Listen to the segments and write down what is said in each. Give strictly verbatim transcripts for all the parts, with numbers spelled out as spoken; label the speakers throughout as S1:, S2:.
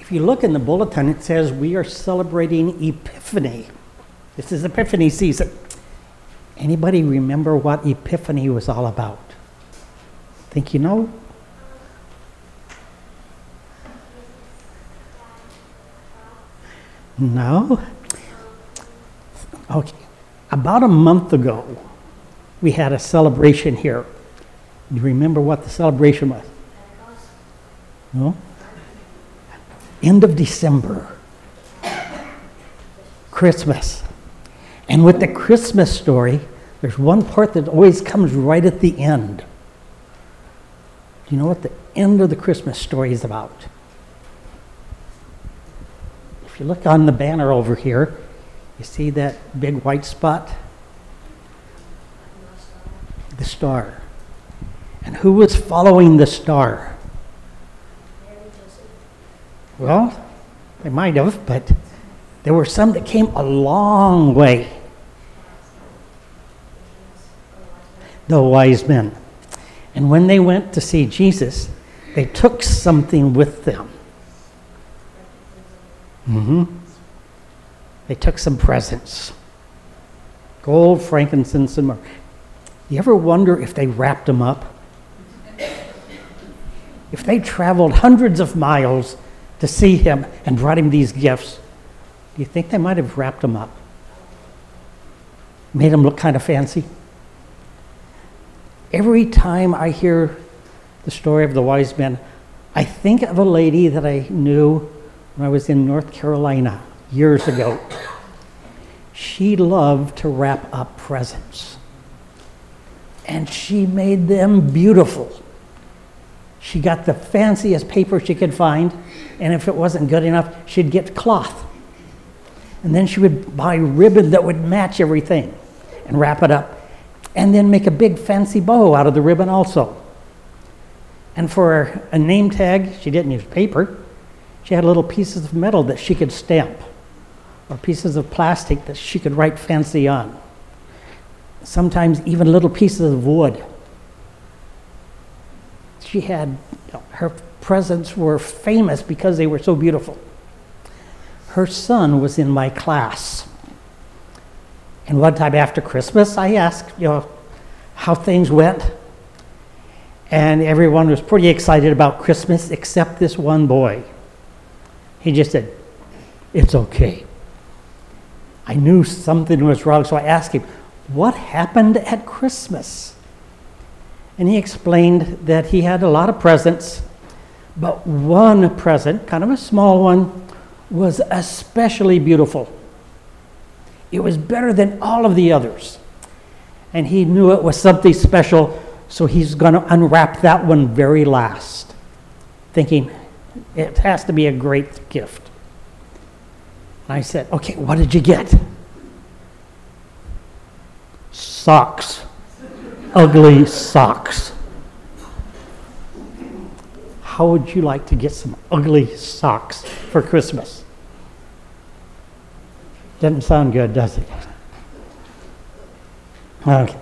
S1: If you look in the bulletin, it says we are celebrating Epiphany. This is Epiphany season. Anybody remember what Epiphany was all about? Think you know? No? Okay. About a month ago, we had a celebration here. Do you remember what the celebration was? No? End of December. Christmas. And with the Christmas story, there's one part that always comes right at the end. Do you know what the end of the Christmas story is about? If you look on the banner over here, you see that big white spot? The star. And who was following the star? Well, they might have, but there were some that came a long way. The wise men. And when they went to see Jesus, they took something with them. Mm-hmm. They took some presents. Gold, frankincense, and myrrh. You ever wonder if they wrapped them up? If they traveled hundreds of miles to see him and brought him these gifts, do you think they might have wrapped them up? Made them look kind of fancy? Every time I hear the story of the wise men, I think of a lady that I knew when I was in North Carolina years ago. She loved to wrap up presents. And she made them beautiful. She got the fanciest paper she could find, and if it wasn't good enough, she'd get cloth. And then she would buy ribbon that would match everything and wrap it up, and then make a big fancy bow out of the ribbon also. And for a name tag, she didn't use paper. She had little pieces of metal that she could stamp, or pieces of plastic that she could write fancy on. Sometimes even little pieces of wood. She had, her presents were famous because they were so beautiful. Her son was in my class. And one time after Christmas, I asked, you know, how things went. And everyone was pretty excited about Christmas except this one boy. He just said, "It's okay." I knew something was wrong, so I asked him, "What happened at Christmas?" And he explained that he had a lot of presents, but one present, kind of a small one, was especially beautiful. It was better than all of the others. And he knew it was something special, so he's going to unwrap that one very last, thinking it has to be a great gift. And I said, "Okay, what did you get?" Socks. Ugly socks. How would you like to get some ugly socks for Christmas? Doesn't sound good, does it? Okay.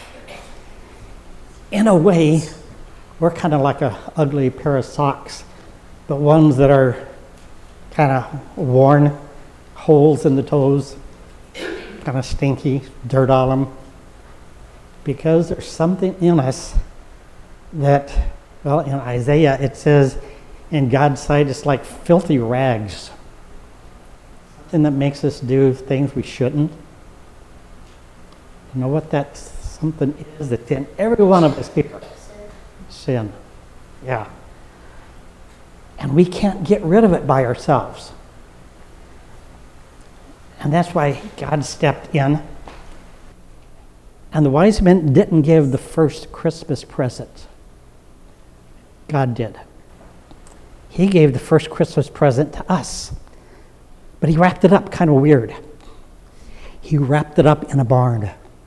S1: In a way, we're kind of like an ugly pair of socks, but ones that are kind of worn, holes in the toes, kind of stinky, dirt on them. Because there's something in us that, well, in Isaiah it says, in God's sight it's like filthy rags. Something that makes us do things we shouldn't. You know what that something is that's in every one of us here? Sin. Yeah. And we can't get rid of it by ourselves. And that's why God stepped in. And the wise men didn't give the first Christmas present. God did. He gave the first Christmas present to us. But he wrapped it up kind of weird. He wrapped it up in a barn.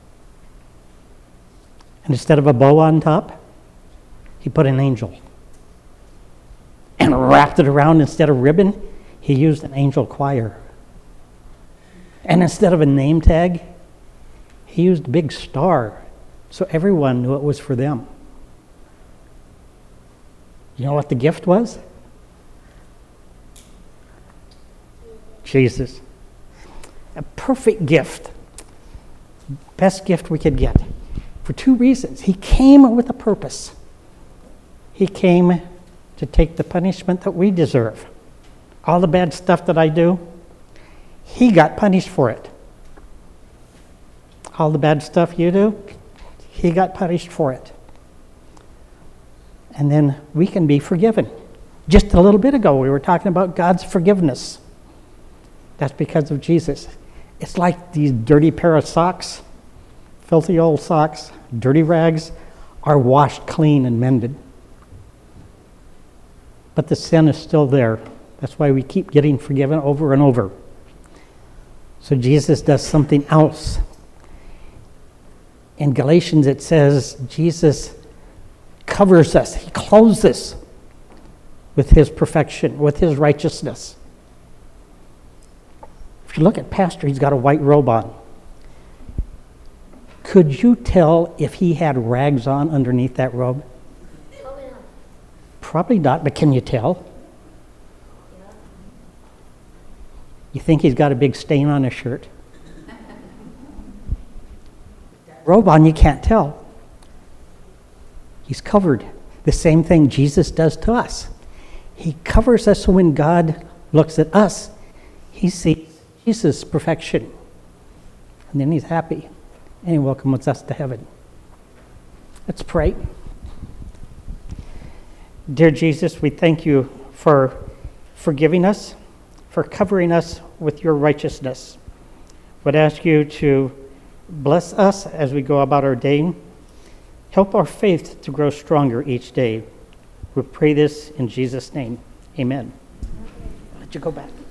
S1: And instead of a bow on top, he put an angel. And wrapped it around, instead of ribbon, he used an angel choir. And instead of a name tag, he used a big star, so everyone knew it was for them. You know what the gift was? Jesus. A perfect gift. Best gift we could get. For two reasons. He came with a purpose. He came to take the punishment that we deserve. All the bad stuff that I do, he got punished for it. All the bad stuff you do, he got punished for it. And then we can be forgiven. Just a little bit ago, we were talking about God's forgiveness. That's because of Jesus. It's like these dirty pair of socks, filthy old socks, dirty rags, are washed clean and mended. But the sin is still there. That's why we keep getting forgiven over and over. So Jesus does something else. In Galatians it says Jesus covers us. He clothes us with his perfection, with his righteousness. If you look at Pastor, he's got a white robe on. Could you tell if he had rags on underneath that robe?
S2: Probably not.
S1: Probably not, but can you tell?
S2: Yeah.
S1: You think he's got a big stain on his shirt? Robe on, you can't tell. He's covered. The same thing Jesus does to us. He covers us so when God looks at us, he sees Jesus' perfection. And then he's happy. And he welcomes us to heaven. Let's pray. Dear Jesus, we thank you for forgiving us, for covering us with your righteousness. Would ask you to bless us as we go about our day. Help our faith to grow stronger each day. We pray this in Jesus' name. Amen. I'll let you go back.